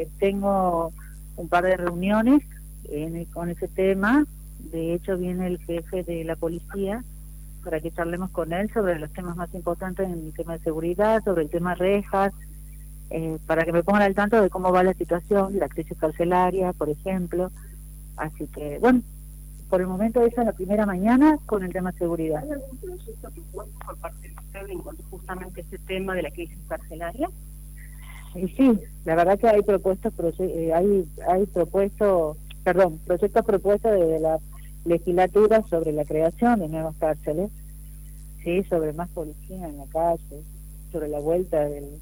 tengo un par de reuniones con ese tema. De hecho, viene el jefe de la policía para que charlemos con él sobre los temas más importantes en el tema de seguridad, sobre el tema rejas, para que me pongan al tanto de cómo va la situación, la crisis carcelaria, por ejemplo. Así que, bueno, por el momento esa es la primera mañana con el tema de seguridad. ¿Hay algún proyecto propuesto por parte de usted en cuanto justamente a este tema de la crisis carcelaria? Y sí, la verdad que hay proyectos propuestos desde la legislatura sobre la creación de nuevas cárceles, sí, sobre más policía en la calle, sobre la vuelta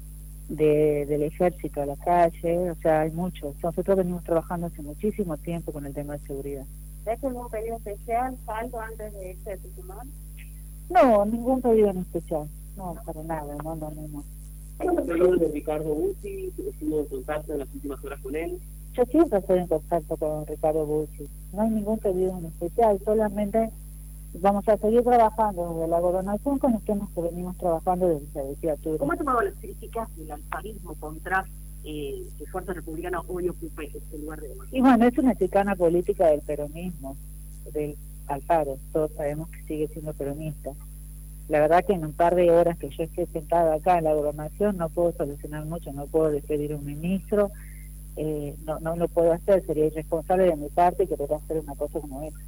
del ejército a la calle. O sea, hay mucho. Nosotros venimos trabajando hace muchísimo tiempo con el tema de seguridad. ¿Hay algún pedido especial, algo antes de este titular? No, ningún pedido en especial, no, para nada, no. ¿Habló de Ricardo Bucci? ¿Estuvo en contacto en las últimas horas con él? Yo siempre estoy en contacto con Ricardo Bucci. No hay ningún pedido en especial, solamente vamos a seguir trabajando desde la gobernación con los temas que venimos trabajando desde la legislatura. ¿Cómo ha tomado las críticas del alfarismo contra que Fuerza Republicana hoy ocupe este lugar de gobierno? Y bueno, es una chicana política del peronismo, del Alfaro. Todos sabemos que sigue siendo peronista. La verdad que en un par de horas que yo esté sentada acá en la gobernación no puedo solucionar mucho, no puedo despedir a un ministro, no lo puedo hacer, sería irresponsable de mi parte querer hacer una cosa como esa.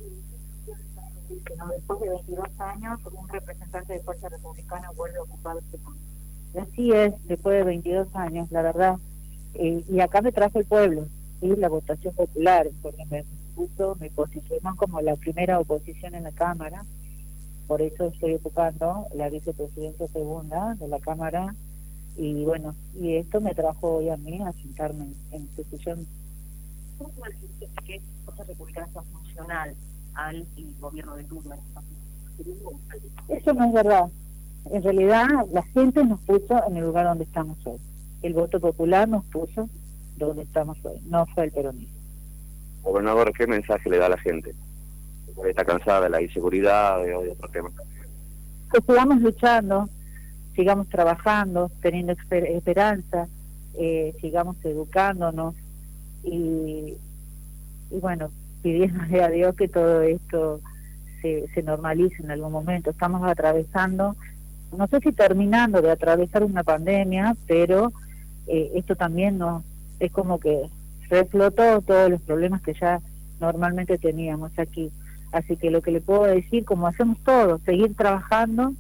Después de 22 años, un representante de Fuerza Republicana vuelve a ocupar este puesto. Así es, después de 22 años, la verdad. Y acá me trajo el pueblo, ¿sí? La votación popular, porque me posicionó como la primera oposición en la Cámara. Por eso estoy ocupando la vicepresidencia segunda de la Cámara. Y bueno, y esto me trajo hoy a mí a sentarme en este sillón. ¿Cómo se manifiesta que Fuerza Republicana sea funcional al gobierno de turno? Eso no es verdad. En realidad, la gente nos puso en el lugar donde estamos hoy. El voto popular nos puso donde estamos hoy, no fue el peronismo. Gobernador, ¿qué mensaje le da a la gente? Está cansada de la inseguridad, de otros temas. Que sigamos luchando, sigamos trabajando, teniendo esperanza, sigamos educándonos y bueno, pidiéndole a Dios que todo esto se normalice en algún momento. Estamos atravesando, no sé si terminando de atravesar una pandemia, pero esto también es como que reflotó todos los problemas que ya normalmente teníamos aquí. Así que lo que le puedo decir, como hacemos todos, seguir trabajando,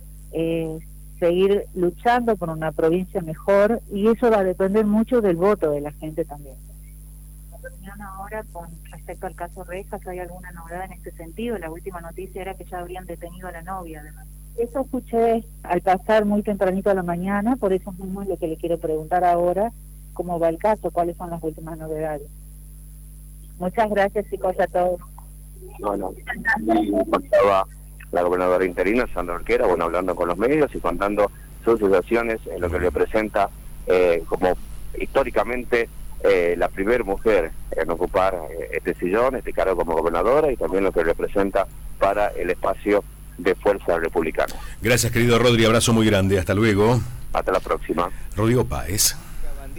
seguir luchando por una provincia mejor, y eso va a depender mucho del voto de la gente también. La reunión ahora con respecto al caso Rejas, ¿hay alguna novedad en este sentido? La última noticia era que ya habrían detenido a la novia, además. Eso escuché al pasar muy tempranito a la mañana, por eso mismo es lo que le quiero preguntar ahora, cómo va el caso, cuáles son las últimas novedades. Muchas gracias, chicos, a todos. Bueno, y pasaba la gobernadora interina, Sandra Orquera, hablando con los medios y contando sus situaciones en lo que le presenta como históricamente la primera mujer en ocupar este sillón, este cargo como gobernadora, y también lo que representa para el espacio de Fuerza Republicana. Gracias, querido Rodri, abrazo muy grande, hasta luego. Hasta la próxima. Rodrigo Páez.